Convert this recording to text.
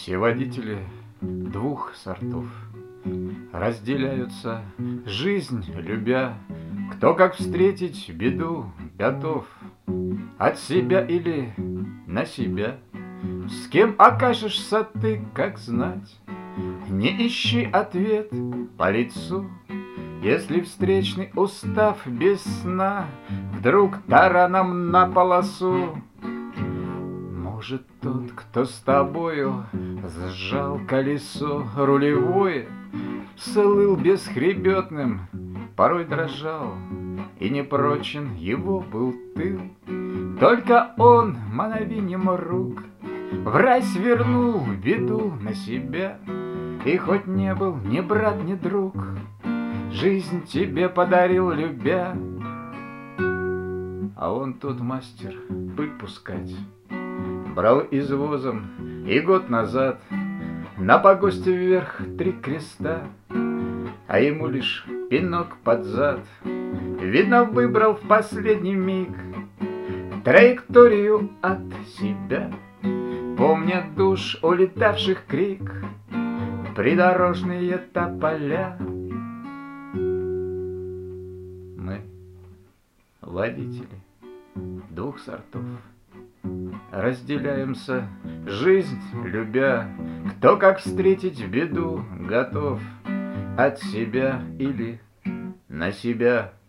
Все водители двух сортов разделяются, жизнь любя. Кто как встретить беду готов, от себя или на себя. С кем окажешься ты, как знать, не ищи ответ по лицу. Если встречный, устав без сна, вдруг тараном на полосу, может, тот, кто с тобою сжал колесо рулевое, слыл бесхребетным, порой дрожал, и непрочен его был тыл. Только он мановением рук враз вернул беду на себя. И хоть не был ни брат, ни друг, жизнь тебе подарил, любя. А он тут мастер пыль пускать брал извозом, и год назад на погосте вверх 3 креста, а ему лишь пинок под зад. Видно, выбрал в последний миг траекторию от себя, помня душ улетавших крик, придорожные тополя. Мы водители двух сортов разделяемся, жизнь любя. Кто как встретить беду готов, от себя или на себя.